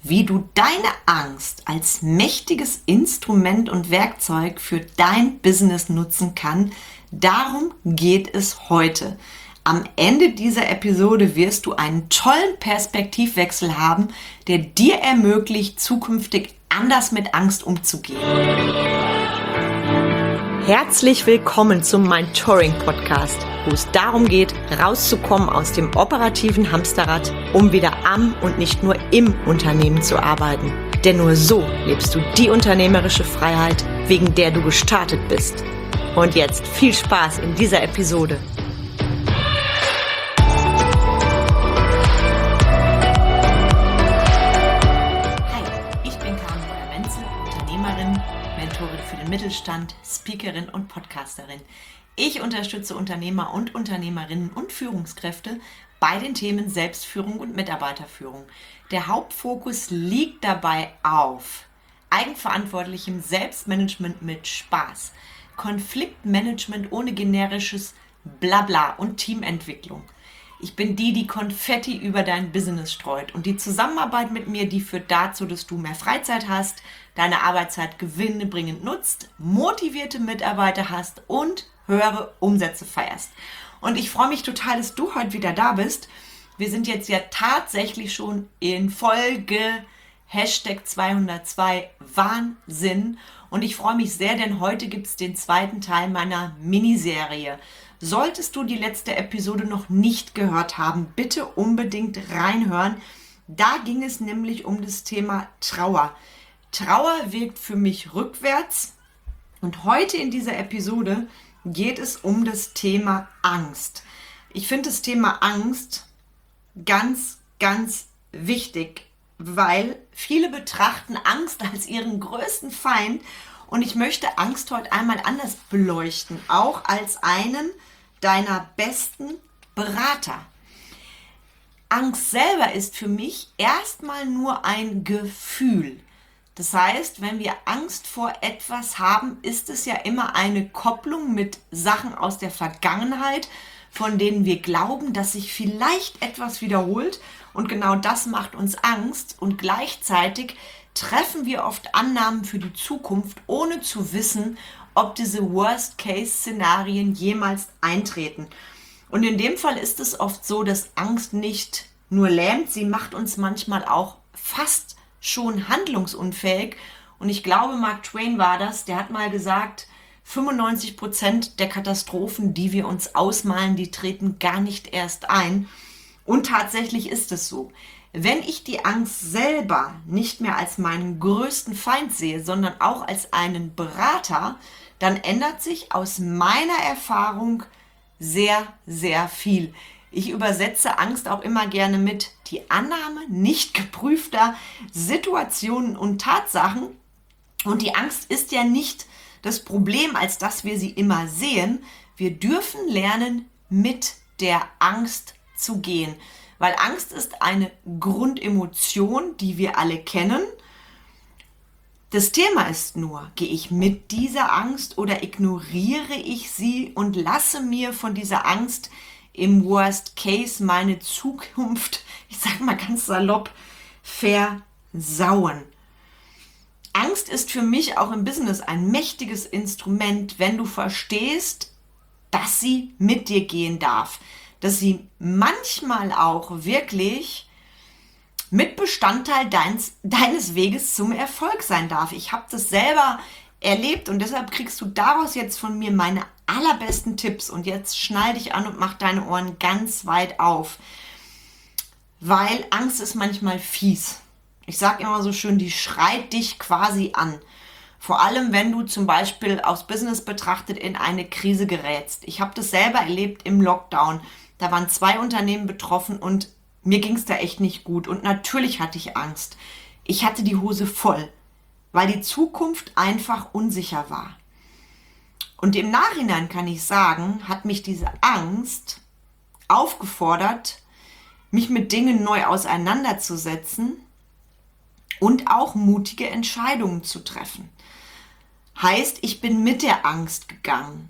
wie du deine Angst als mächtiges Instrument und Werkzeug für dein Business nutzen kannst. Darum geht es heute. Am Ende dieser Episode wirst du einen tollen Perspektivwechsel haben, der dir ermöglicht, zukünftig anders mit Angst umzugehen. Herzlich willkommen zum Mentoring Podcast, wo es darum geht, rauszukommen aus dem operativen Hamsterrad, um wieder am und nicht nur im Unternehmen zu arbeiten. Denn nur so lebst du die unternehmerische Freiheit, wegen der du gestartet bist. Und jetzt viel Spaß in dieser Episode. Mentorin für den Mittelstand, Speakerin und Podcasterin. Ich unterstütze Unternehmer und Unternehmerinnen und Führungskräfte bei den Themen Selbstführung und Mitarbeiterführung. Der Hauptfokus liegt dabei auf eigenverantwortlichem Selbstmanagement mit Spaß, Konfliktmanagement ohne generisches Blabla und Teamentwicklung. Ich bin die Konfetti über dein Business streut, und die Zusammenarbeit mit mir, die führt dazu, dass du mehr Freizeit hast, deine Arbeitszeit gewinnbringend nutzt, motivierte Mitarbeiter hast und höhere Umsätze feierst. Und ich freue mich total, dass du heute wieder da bist. Wir sind jetzt ja tatsächlich schon in Folge #202 Wahnsinn, und ich freue mich sehr, denn heute gibt es den zweiten Teil meiner Miniserie. Solltest du die letzte Episode noch nicht gehört haben, bitte unbedingt reinhören. Da ging es nämlich um das Thema Trauer. Trauer wirkt für mich rückwärts, und heute in dieser Episode geht es um das Thema Angst. Ich finde das Thema Angst ganz, ganz wichtig, weil viele betrachten Angst als ihren größten Feind, und ich möchte Angst heute einmal anders beleuchten, auch als einen deiner besten Berater. Angst selber ist für mich erstmal nur ein Gefühl. Das heißt, wenn wir Angst vor etwas haben, ist es ja immer eine Kopplung mit Sachen aus der Vergangenheit, von denen wir glauben, dass sich vielleicht etwas wiederholt, und genau das macht uns Angst, und gleichzeitig treffen wir oft Annahmen für die Zukunft, ohne zu wissen, ob diese Worst-Case-Szenarien jemals eintreten. Und in dem Fall ist es oft so, dass Angst nicht nur lähmt, sie macht uns manchmal auch fast schon handlungsunfähig. Und ich glaube, Mark Twain war das, der hat mal gesagt, 95% der Katastrophen, die wir uns ausmalen, die treten gar nicht erst ein. Und tatsächlich ist es so. Wenn ich die Angst selber nicht mehr als meinen größten Feind sehe, sondern auch als einen Berater, dann ändert sich aus meiner Erfahrung sehr, sehr viel. Ich übersetze Angst auch immer gerne mit die Annahme nicht geprüfter Situationen und Tatsachen. Und die Angst ist ja nicht das Problem, als dass wir sie immer sehen. Wir dürfen lernen, mit der Angst zu gehen. Weil Angst ist eine Grundemotion, die wir alle kennen. Das Thema ist nur, gehe ich mit dieser Angst oder ignoriere ich sie und lasse mir von dieser Angst im Worst Case meine Zukunft, ich sage mal ganz salopp, versauen. Angst ist für mich auch im Business ein mächtiges Instrument, wenn du verstehst, dass sie mit dir gehen darf. Dass sie manchmal auch wirklich mit Bestandteil deines Weges zum Erfolg sein darf. Ich habe das selber erlebt, und deshalb kriegst du daraus jetzt von mir meine allerbesten Tipps. Und jetzt schnall dich an und mach deine Ohren ganz weit auf. Weil Angst ist manchmal fies. Ich sage immer so schön, die schreit dich quasi an. Vor allem, wenn du zum Beispiel aufs Business betrachtet in eine Krise gerätst. Ich habe das selber erlebt im Lockdown. Da waren 2 Unternehmen betroffen, und mir ging es da echt nicht gut. Und natürlich hatte ich Angst. Ich hatte die Hose voll, weil die Zukunft einfach unsicher war. Und im Nachhinein kann ich sagen, hat mich diese Angst aufgefordert, mich mit Dingen neu auseinanderzusetzen und auch mutige Entscheidungen zu treffen. Heißt, ich bin mit der Angst gegangen.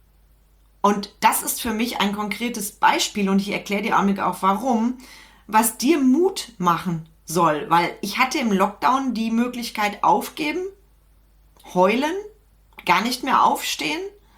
Und das ist für mich ein konkretes Beispiel, und ich erkläre dir auch warum, was dir Mut machen soll, weil ich hatte im Lockdown die Möglichkeit aufgeben, heulen, gar nicht mehr aufstehen,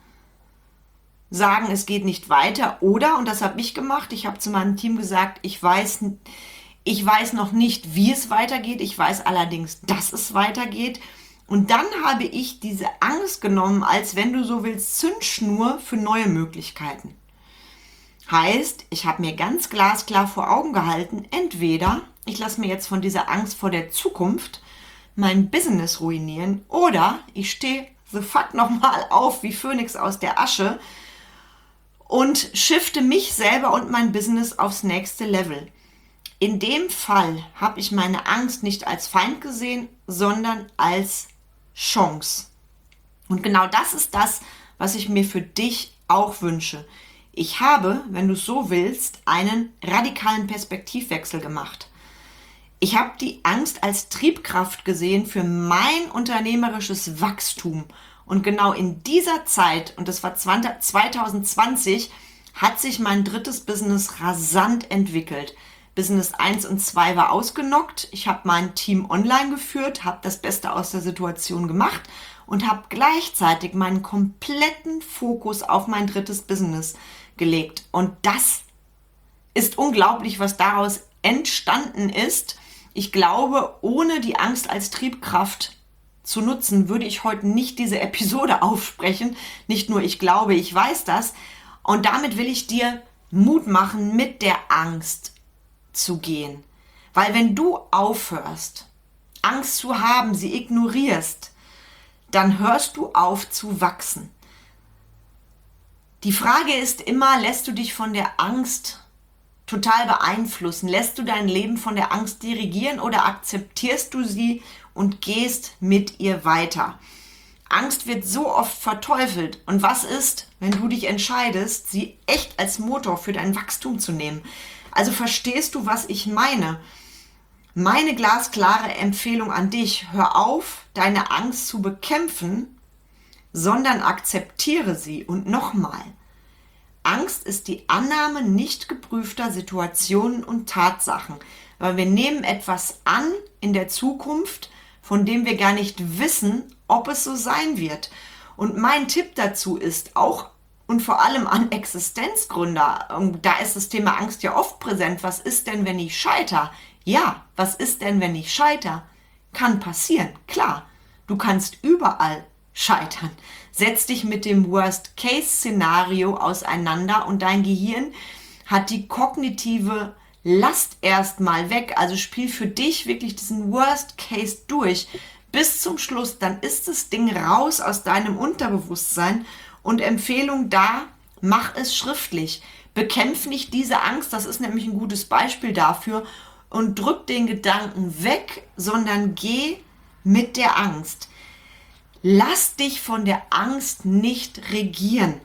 sagen, es geht nicht weiter oder, und das habe ich gemacht, ich habe zu meinem Team gesagt, ich weiß noch nicht, wie es weitergeht, ich weiß allerdings, dass es weitergeht. Und dann habe ich diese Angst genommen, als wenn du so willst, Zündschnur für neue Möglichkeiten. Heißt, ich habe mir ganz glasklar vor Augen gehalten, entweder ich lasse mir jetzt von dieser Angst vor der Zukunft mein Business ruinieren oder ich stehe the fuck nochmal auf wie Phönix aus der Asche und shifte mich selber und mein Business aufs nächste Level. In dem Fall habe ich meine Angst nicht als Feind gesehen, sondern als Chance. Und genau das ist das, was ich mir für dich auch wünsche. Ich habe, wenn du es so willst, einen radikalen Perspektivwechsel gemacht. Ich habe die Angst als Triebkraft gesehen für mein unternehmerisches Wachstum. Und genau in dieser Zeit, und das war 2020, hat sich mein drittes Business rasant entwickelt. Business 1 und 2 war ausgenockt. Ich habe mein Team online geführt, habe das Beste aus der Situation gemacht und habe gleichzeitig meinen kompletten Fokus auf mein drittes Business gelegt. Und das ist unglaublich, was daraus entstanden ist. Ich glaube, ohne die Angst als Triebkraft zu nutzen, würde ich heute nicht diese Episode aufsprechen. Nicht nur ich glaube, ich weiß das. Und damit will ich dir Mut machen, mit der Angst zu gehen. Weil wenn du aufhörst, Angst zu haben, sie ignorierst, dann hörst du auf zu wachsen. Die Frage ist immer, lässt du dich von der Angst total beeinflussen? Lässt du dein Leben von der Angst dirigieren oder akzeptierst du sie und gehst mit ihr weiter? Angst wird so oft verteufelt. Und was ist, wenn du dich entscheidest, sie echt als Motor für dein Wachstum zu nehmen? Also verstehst du, was ich meine? Meine glasklare Empfehlung an dich, hör auf, deine Angst zu bekämpfen, sondern akzeptiere sie. Und nochmal, Angst ist die Annahme nicht geprüfter Situationen und Tatsachen, weil wir nehmen etwas an in der Zukunft, von dem wir gar nicht wissen, ob es so sein wird. Und mein Tipp dazu ist auch und vor allem an Existenzgründer, da ist das Thema Angst ja oft präsent, was ist denn, wenn ich scheitere? Ja, was ist denn, wenn ich scheitere? Kann passieren, klar. Du kannst überall scheitern. Setz dich mit dem Worst-Case-Szenario auseinander und dein Gehirn hat die kognitive Last erstmal weg. Also spiel für dich wirklich diesen Worst-Case durch bis zum Schluss. Dann ist das Ding raus aus deinem Unterbewusstsein. Und Empfehlung da, mach es schriftlich. Bekämpf nicht diese Angst, das ist nämlich ein gutes Beispiel dafür. Und drück den Gedanken weg, sondern geh mit der Angst. Lass dich von der Angst nicht regieren.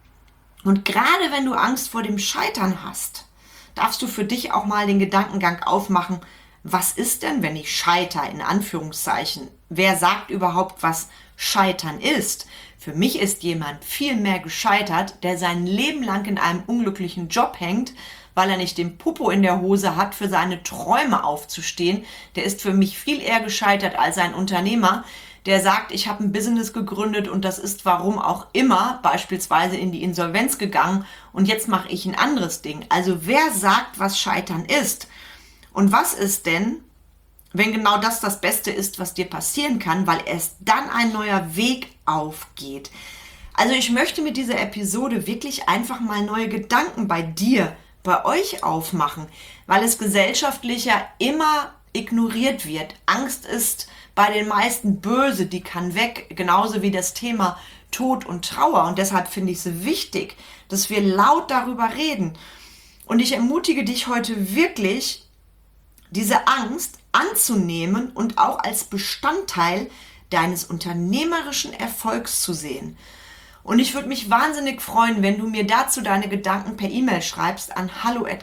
Und gerade wenn du Angst vor dem Scheitern hast, darfst du für dich auch mal den Gedankengang aufmachen, was ist denn, wenn ich scheitere, in Anführungszeichen? Wer sagt überhaupt, was Scheitern ist? Für mich ist jemand viel mehr gescheitert, der sein Leben lang in einem unglücklichen Job hängt, weil er nicht den Popo in der Hose hat, für seine Träume aufzustehen. Der ist für mich viel eher gescheitert als ein Unternehmer, der sagt, ich habe ein Business gegründet und das ist warum auch immer beispielsweise in die Insolvenz gegangen und jetzt mache ich ein anderes Ding. Also wer sagt, was Scheitern ist? Und was ist denn, wenn genau das das Beste ist, was dir passieren kann, weil erst dann ein neuer Weg aufgeht? Also ich möchte mit dieser Episode wirklich einfach mal neue Gedanken bei dir, bei euch aufmachen, weil es gesellschaftlich ja immer ignoriert wird. Angst ist bei den meisten böse, die kann weg, genauso wie das Thema Tod und Trauer. Und deshalb finde ich es wichtig, dass wir laut darüber reden. Und ich ermutige dich heute wirklich, diese Angst anzunehmen und auch als Bestandteil deines unternehmerischen Erfolgs zu sehen. Und ich würde mich wahnsinnig freuen, wenn du mir dazu deine Gedanken per E-Mail schreibst an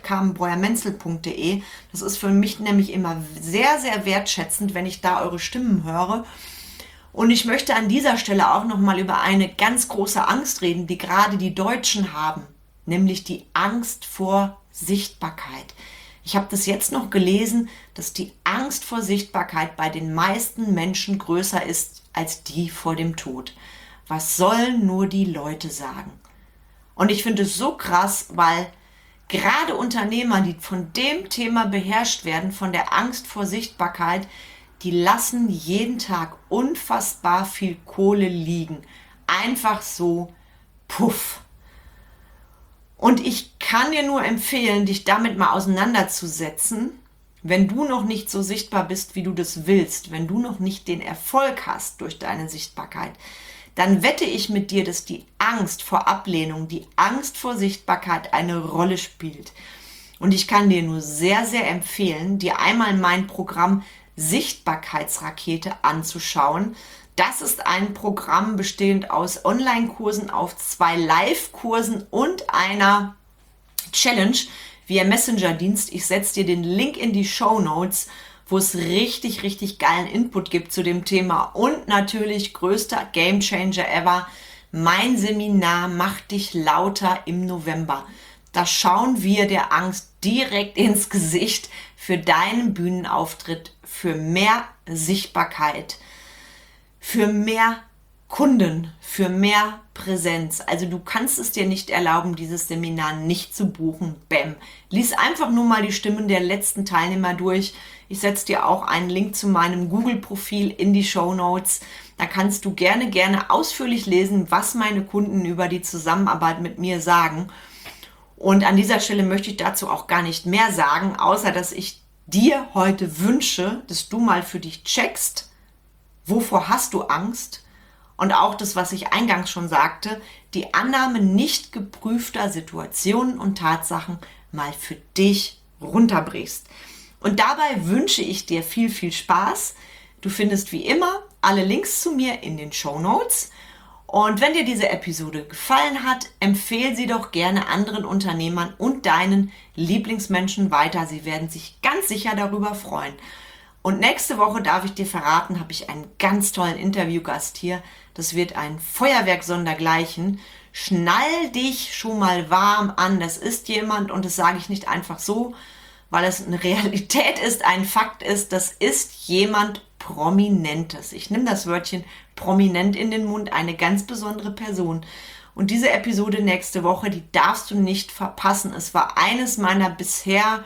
hallo@carmenbreuermenzel.de. Das ist für mich nämlich immer sehr, sehr wertschätzend, wenn ich da eure Stimmen höre. Und ich möchte an dieser Stelle auch nochmal über eine ganz große Angst reden, die gerade die Deutschen haben, nämlich die Angst vor Sichtbarkeit. Ich habe das jetzt noch gelesen, dass die Angst vor Sichtbarkeit bei den meisten Menschen größer ist als die vor dem Tod. Was sollen nur die Leute sagen? Und ich finde es so krass, weil gerade Unternehmer, die von dem Thema beherrscht werden, von der Angst vor Sichtbarkeit, die lassen jeden Tag unfassbar viel Kohle liegen. Einfach so, puff. Und ich kann dir nur empfehlen, dich damit mal auseinanderzusetzen, wenn du noch nicht so sichtbar bist, wie du das willst, wenn du noch nicht den Erfolg hast durch deine Sichtbarkeit, dann wette ich mit dir, dass die Angst vor Ablehnung, die Angst vor Sichtbarkeit eine Rolle spielt. Und ich kann dir nur sehr, sehr empfehlen, dir einmal mein Programm Sichtbarkeitsrakete anzuschauen. Das ist ein Programm bestehend aus Online-Kursen auf 2 Live-Kursen und einer Challenge via Messenger-Dienst. Ich setze dir den Link in die Shownotes, wo es richtig, richtig geilen Input gibt zu dem Thema. Und natürlich größter Gamechanger ever, mein Seminar Mach dich lauter im November. Da schauen wir der Angst direkt ins Gesicht für deinen Bühnenauftritt, für mehr Sichtbarkeit, für mehr Kunden, für mehr Präsenz. Also du kannst es dir nicht erlauben, dieses Seminar nicht zu buchen. Bäm. Lies einfach nur mal die Stimmen der letzten Teilnehmer durch. Ich setze dir auch einen Link zu meinem Google-Profil in die Shownotes. Da kannst du gerne ausführlich lesen, was meine Kunden über die Zusammenarbeit mit mir sagen. Und an dieser Stelle möchte ich dazu auch gar nicht mehr sagen, außer dass ich dir heute wünsche, dass du mal für dich checkst, wovor hast du Angst? Und auch das, was ich eingangs schon sagte, die Annahme nicht geprüfter Situationen und Tatsachen mal für dich runterbrichst. Und dabei wünsche ich dir viel, viel Spaß. Du findest wie immer alle Links zu mir in den Shownotes. Und wenn dir diese Episode gefallen hat, empfehle sie doch gerne anderen Unternehmern und deinen Lieblingsmenschen weiter. Sie werden sich ganz sicher darüber freuen. Und nächste Woche, darf ich dir verraten, habe ich einen ganz tollen Interviewgast hier. Das wird ein Feuerwerk sondergleichen. Schnall dich schon mal warm an. Das ist jemand, und das sage ich nicht einfach so, weil es eine Realität ist, ein Fakt ist, das ist jemand Prominentes. Ich nehme das Wörtchen prominent in den Mund, eine ganz besondere Person. Und diese Episode nächste Woche, die darfst du nicht verpassen. Es war eines meiner bisher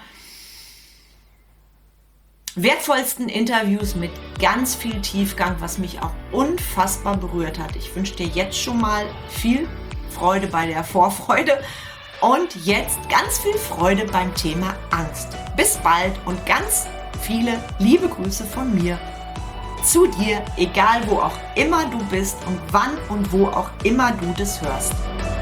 wertvollsten Interviews mit ganz viel Tiefgang, was mich auch unfassbar berührt hat. Ich wünsche dir jetzt schon mal viel Freude bei der Vorfreude und jetzt ganz viel Freude beim Thema Angst. Bis bald und ganz viele liebe Grüße von mir zu dir, egal wo auch immer du bist und wann und wo auch immer du das hörst.